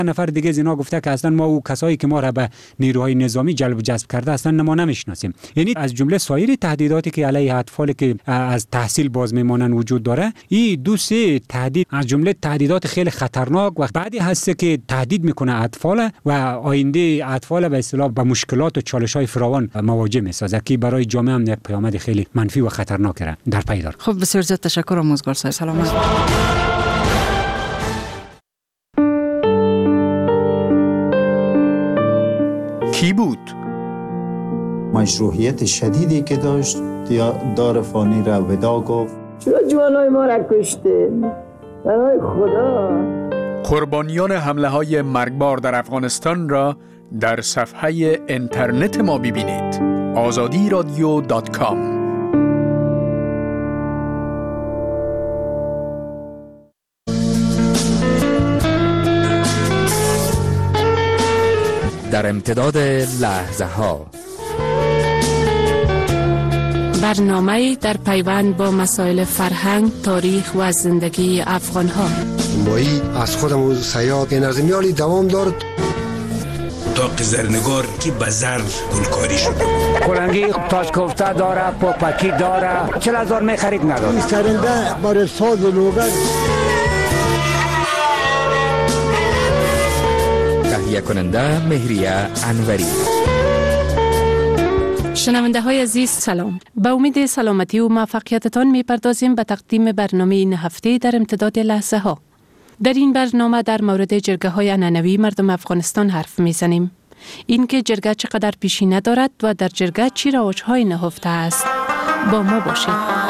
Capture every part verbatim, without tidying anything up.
نفر دیگه از اینا گفته که اصلا ما او کسایی که ما را به نیروهای نظامی جلب و جذب کرده اصلا ما نمیشناسیم. یعنی از جمله سایر تهدیداتی که علیه اطفال که از تحصیل باز میمانن وجود داره، این دو سه تهدید از جمله تهدیدات خیلی خطرناک و بعدی هست که تهدید میکنه اطفال و آینده اطفال به اصطلاح به مشکلات و چالش‌های فراوان مواجه میسازه که برای جامعه هم یک پیامد خیلی منفی و خطرناک در پی داره. خب بسیار زیاد تشکر آموزگار صاحب. سلامت. کی بود؟ مشروعیت شدیدی که داشت دار فانی را ودا گفت. چرا جوانای ما را کشتین؟ برای خدا. قربانیان حمله های مرگبار در افغانستان را در صفحه اینترنت ما ببینید. آزادی رادیو دات کام. در امتداد لحظه ها، برنامه در پیوند با مسائل فرهنگ، تاریخ و زندگی افغان ها. مایی از خودمون سیاد نظمیالی دوام دارد. اتاق زرنگار که بزر گلکاری شده. کلنگی تاش کوفته داره، پاپکی داره. چل هزار می خرید نداره. این سرنده برای ساز و لوگر. تهیه کننده مهریه انوری. شنونده های عزیز سلام. به امید سلامتی و موفقیتتان می پردازیم به تقدیم برنامه این هفته در امتداد لحظه ها. در این برنامه در مورد جرگه های عنعنوی مردم افغانستان حرف می زنیم. این که جرگه چقدر پیشینه دارد و در جرگه چی رواج های نهفته است. با ما باشید.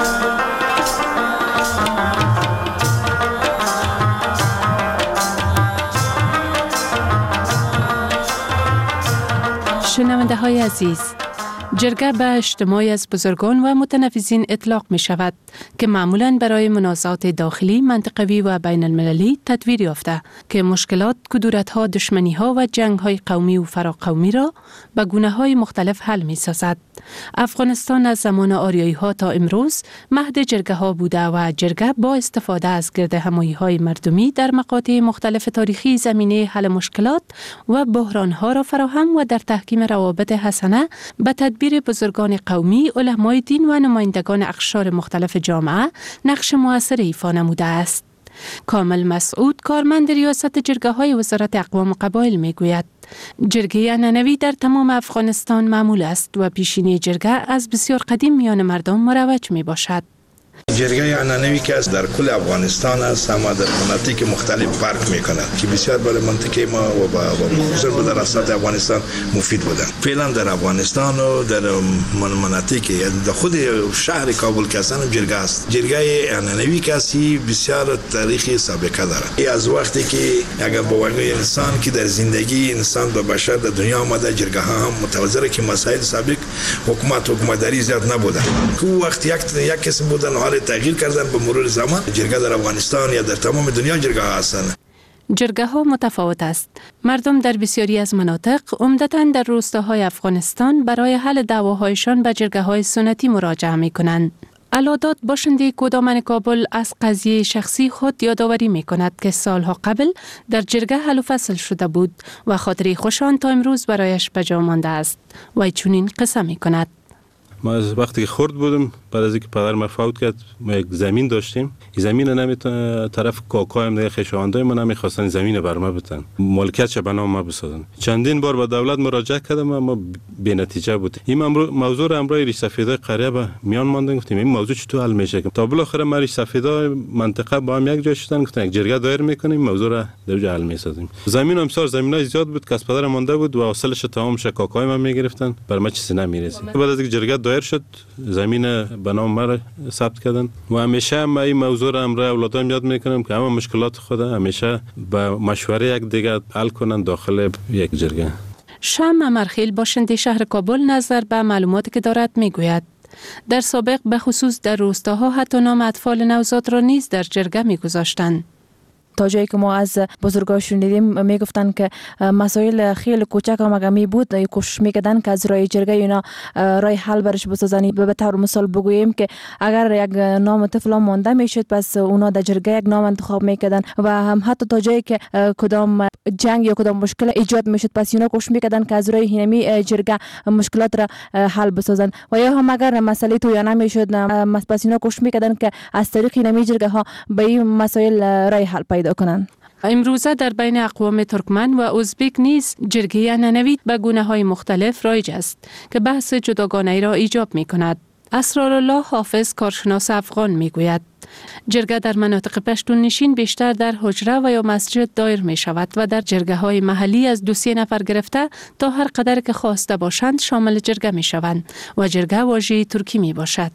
شنونده های عزیز، جرگه به اجتماعی از بزرگان و متنفذین اطلاق می شود که معمولاً برای منازعات داخلی، منطقوی و بین المللی تدویر یافته که مشکلات، کدورت‌ها، دشمنی‌ها و جنگ‌های قومی و فراقومی را به گونه‌های مختلف حل می سازد. افغانستان از زمان آریایی‌ها تا امروز مهد جرگه‌ها بوده و جرگه با استفاده از گردهمایی‌های مردمی در مقاطع مختلف تاریخی زمینه حل مشکلات و بحران‌ها را فراهم و در تحکیم روابط حسنه به تدبیر بزرگان قومی، علمای دین و نمایندگان اقشار مختلف جامعه نقش مؤثر ایفا نموده است. کامل مسعود، کارمند ریاست جرگه های وزارت اقوام و قبایل می گوید جرگه عنعنوی در تمام افغانستان معمول است و پیشینی جرگه از بسیار قدیم میان مردم مروج می باشد. جرگه عنعنوی که است در کل افغانستان است، اما در مناطق مختلف فرق میکنه که بسیار برای منطقه ما و خصوصا به دراسات افغانستان مفید بودن. فعلا در افغانستان و در مناطق در خود شهر کابل که هستن جرگه است. جرگه عنعنوی که است بسیار تاریخی سابقه داره. ای از وقتی که اگر با واقع انسان که در زندگی انسان به بشر در دنیا آمده، جرگه ها هم متوازی که مسائل سابق حکومت حکومتداری زیاد نبودن. که وقت یک یک قسم بودن حال تغییر کردن به مرور زمان. جرگه در افغانستان یا در تمام دنیا جرگه ها هستند. جرگه ها متفاوت است. مردم در بسیاری از مناطق، عمدتاً در روستاهای افغانستان، برای حل دعواهایشان به جرگه های سنتی مراجعه می کنند. علادات باشنده کدامن کابل از قضیه شخصی خود یادآوری می کند که سالها قبل در جرگه حل و فصل شده بود و خاطره خوشان تا امروز برایش به جا مانده است و چنین قصه می کند. ما از وقتی که خرد بودم، بعد از اینکه پدر ما فوت کرد، ما یک زمین داشتیم. این زمین نمیتونه طرف کاکایم دیگه خشاوندای ما نمیخواستن زمین بر ما بدن، مالکیتش به نام ما بسازن. چندین بار به دولت مراجعه کردم اما بی نتیجه بود. این موضوع را امروز ریش سفیدای قریه به میان ماندن، گفتیم این موضوع چطور حل میشه. تا بالاخره ما ریش سفیدای منطقه با هم یک جا شدن، گفتن یک جرگه دایر میکنیم، موضوع را در اونجا حل میسازیم. زمین هم سال زمینای زیاد بود که از پدر مانده بود و حاصلش تمام شه کاکای ما میگرفتن، بر ما چیزی نمیرسید. بعد از اینکه جرگه دایر شد، زمین به نام ما ثبت کردن و همیشه ما این موضوع را امروز اولادام یاد میکنم که همه مشکلات خود همیشه با مشوره یک دیگه حل کنن داخل یک جرگه. شام امرخیل باشنده شهر کابل نظر به معلوماتی که دارد میگوید در سابق به خصوص در روستاها حتی نام اطفال نوزاد را نیز در جرگه میگذاشتند. تا جایی که ما از بزرگان شنیدیم میگفتن که مسائل خیلی کوچک هم اگه می بود کوشش میکردن که از رای جرگه اینا رای حل برش بسازن. به طور مثال بگوییم که اگر یک نام طفل مانده میشد پس اونا در جرگه یک نام انتخاب میکردن و هم حتی تا جایی که کدام جنگ یا کدام مشکل ایجاد میشد پس اونا کوشش میکردن که از رای هینمی جرگه مشکلات را حل بسازن. و یا هم اگر مسئله تویانه میشد پس اونا کوشش میکردن که از طریق هینمی جرگه ها به این مسائل رای حل پیدا کنن. امروزه در بین اقوام ترکمن و ازبک نیز جرگه ننوید به گونه های مختلف رایج است که بحث جداگانه را ایجاب می کند. اسرارالله حافظ کارشناس افغان می گوید جرگه در مناطق پشتون نشین بیشتر در حجره و یا مسجد دایر می شود و در جرگه های محلی از دو سه نفر گرفته تا هر قدر که خواسته باشند شامل جرگه می شوند و جرگه واژه ترکی می باشد.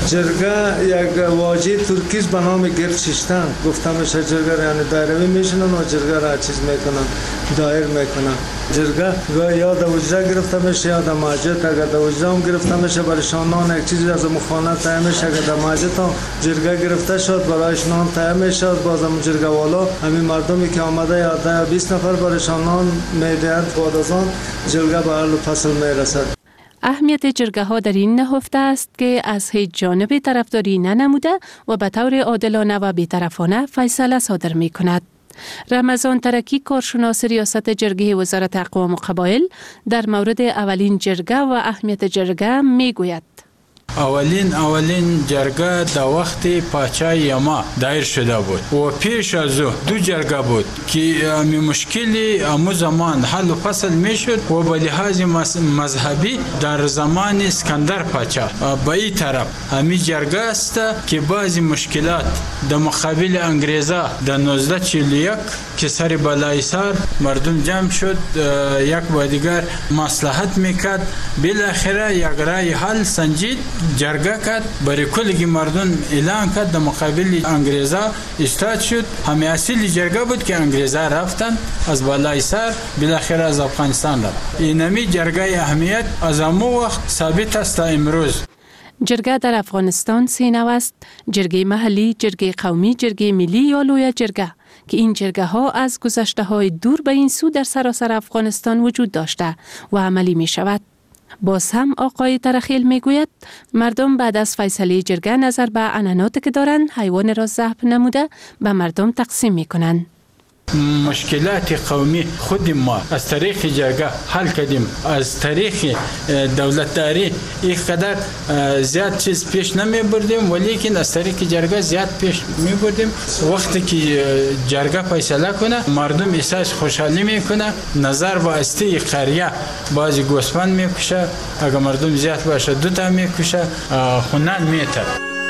جرگه یک واژه ترکیست به نام گرد ششتن گفته میشه. جرگه یعنی دایروی میشنن و جرگه را چیز میکنن دایر میکنن. جرگه گاه یا در وجره گرفته میشه یا در مسجد. اگر در وجره هم گرفته میشه برایشان نان یک چیزی از مخانه تایید میشه. اگر در مسجد هم جرگه گرفته شد برایش نان تایید میشه. بازم جرگه والا همین مردمی که آمده یا ده بیست نفر برایشان نان میدهد. بعد از آن جرگه به حل و فصل میرسد. اهمیت جرگه ها در این نهفته است که از هیچ جانب طرفداری ننموده و به طور عادلانه و بی‌طرفانه فیصله صادر می کند. رمضان ترکی کارشناس ریاست جرگه وزارت اقوام و قبایل در مورد اولین جرگه و اهمیت جرگه می گوید. اولین اولین جرگه در وقت پاچای یما دایر شده بود و پیش از او دو جرگه بود که امی مشکلی امو زمان حل و فصل می شد و به لحاظ مذهبی در زمان اسکندر پاچا به این طرف امی جرگه است که بعضی مشکلات در مقابل انگریزا در نوزده چهل و یک که سر بالای سر مردم جمع شد یک با دیگر مصلحت میکرد بالاخره یک رای حل سنجید جرگه کرد برای کلگی مردم اعلان کرد در مقابل انگریزا ایستاد شد. همه اصلی جرگه بود که انگریزا رفتن از بالای سر بالاخره از افغانستان رفت. اینمی جرگه اهمیت از امو وقت ثابت است تا امروز. جرگه در افغانستان سه نوع است: جرگه محلی، جرگه قومی، جرگه ملی یا لوی جرگه که این جرگه ها از گذشته های دور به این سو در سراسر افغانستان وجود داشته و عملی می شود. باز هم آقای ترخیل می گوید مردم بعد از فیصله جرگه نظر به عنعناتی که دارند حیوان را ذبح نموده به مردم تقسیم می کنند. مشکلات قومی خود ما از طریق جرگه حل کردیم. از طریق دولتداری این قدر زیاد چیز پیش نمی بردیم ولیکن از طریق جرگه زیاد پیش می بردیم. وقتی که جرگه فیصله کنه مردم احساس خوشحالی میکنه. نظر با استی قریه بعضی گوسفند میکشه، اگر مردم زیاد باشه دو تا میکشه، خونان میتر.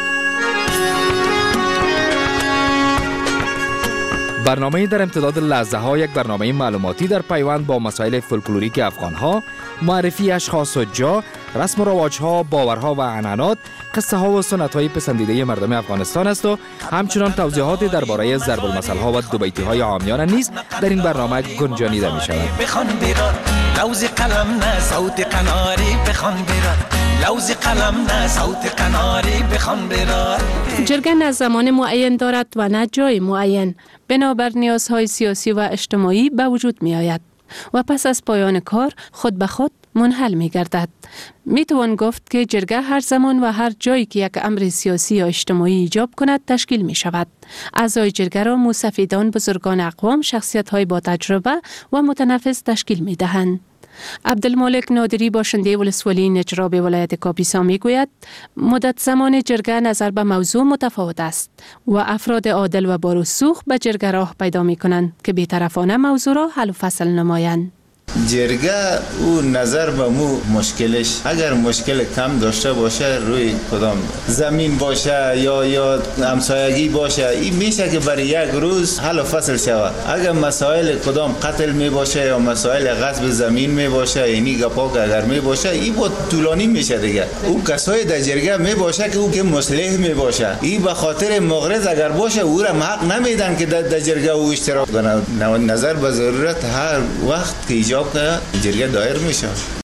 برنامه در امتداد لحظه ها یک برنامه معلوماتی در پیوند با مسائل فولکلوریک افغان ها، معرفی اشخاص و جا، رسم و رواج ها، باورها و عنعنات، قصه ها و سنت های پسندیده مردم افغانستان است و همچنان توضیحات درباره ضرب المثل ها و دو بیتی های عامیان نیز در این برنامه گنجانیده می شود. لوز قلم نه صوت قناری بخوان براد لوز قلم نه صوت قناری بخوان براد. جرگه نه زمان معین دارد و نه جای معین، بنابر نیازهای سیاسی و اجتماعی به وجود می آید و پس از پایان کار خود به خود منحل می گردد. می توان گفت که جرگه هر زمان و هر جایی که یک امر سیاسی یا اجتماعی ایجاب کند تشکیل می شود. اعضای جرگه را موسفیدان، بزرگان اقوام، شخصیت های با تجربه و متنفس تشکیل می دهند. عبدالمالک نادری باشنده ولسوالی نجراب ولایت کاپیسا می گوید مدت زمان جرگه نظر به موضوع متفاوت است و افراد عادل و بارسوخ به جرگه راه پیدا می کنند که بی‌طرفانه موضوع را حل و فصل نمایند. جرگه او نظر به مو مشکلش اگر مشکل کم داشته باشه روی کدام زمین باشه یا یا همسایگی باشه این میشه که برای یک روز حل و فصل شود. اگر مسائل کدام قتل می باشه یا مسائل غصب زمین می باشه یعنی گپا اگر می باشه این بود طولانی میشه دیگه. او کسای در جرگه می باشه که او که مصلح می باشه این به خاطر مغرض اگر باشه او را حق نمیدن که در جرگه او اشتراک کنه. نظر به ضرورت هر وقت که ایجاب جرگه دایر میشه.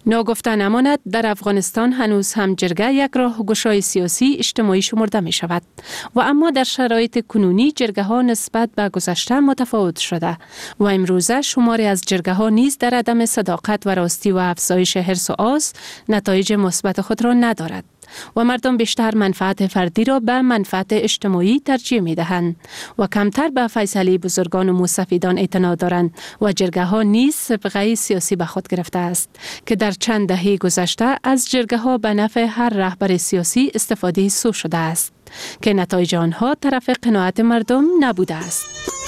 ناگفته نماند در افغانستان هنوز هم جرگه یک راهگشای سیاسی اجتماعی شمرده می شود و اما در شرایط کنونی جرگه ها نسبت به گذشته متفاوت شده و امروزه شماری از جرگه ها نیز در عدم صداقت و راستی و افزایش حرص و آز نتایج مثبت خود را ندارد و مردم بیشتر منفعت فردی را به منفعت اجتماعی ترجیح می دهند و کمتر به فیصله بزرگان و موسفیدان اعتنا دارند و جرگه ها نیز سابقه سیاسی به خود گرفته است که در چند دهه گذشته از جرگه ها به نفع هر رهبر سیاسی استفاده سو شده است که نتایج آنها طرف قناعت مردم نبوده است.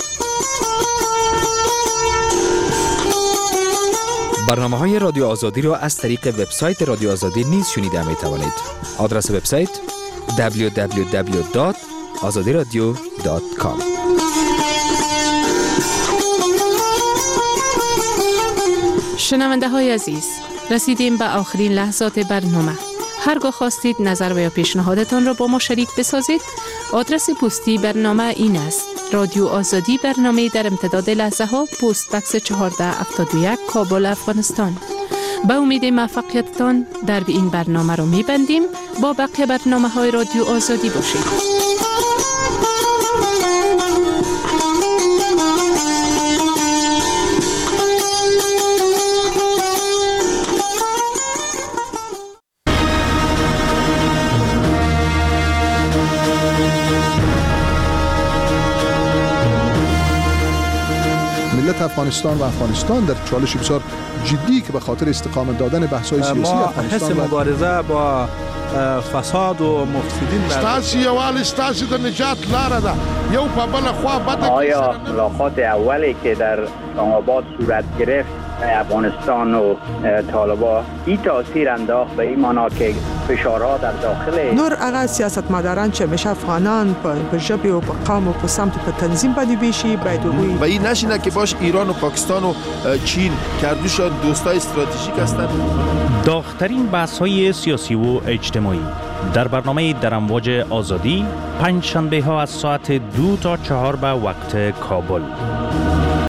برنامه های رادیو آزادی را از طریق وبسایت رادیو آزادی نیز شنیده می توانید. آدرس وبسایت دبلیو دبلیو دبلیو دات آزادی رادیو دات کام. شنونده های عزیز، رسیدیم به آخرین لحظات برنامه. هرگاه خواستید نظر و یا پیشنهادتان را با ما شریک بسازید، آدرس پستی برنامه این است: رادیو آزادی، برنامه در امتداد لحظه ها، پست بکس چهارده هفتاد و یک، کابل، افغانستان. به امید موفقیتتان در این برنامه را می‌بندیم. با بقیه برنامه های رادیو آزادی باشید. افغانستان و افغانستان در چالش بسیار جدی که به خاطر استقامت دادن بحث‌های سیاسی افغانستان ما حس مبارزه با فساد و مفسدین ستاسي یوال ستاسي د نجات لاره ده یو په بل خوا بده. آیا ملاقات اولی که در اسلام آباد صورت گرفت افغانستان و طالبان این تاثیر انداخت به این معنا که فشارها در داخل نور هغه سیاستمداران چې همیشه افغانان په ژبه او په قوم او په سمت په تنظیم باندې بیشي باید وي و این نشینه که باش ایران و پاکستان و چین کردوشان دوستای استراتژیک هستند. داغ‌ترین بحث‌های سیاسی و اجتماعی در برنامه در امواج آزادی پنج شنبه ها از ساعت دو تا چهار به وقت کابل.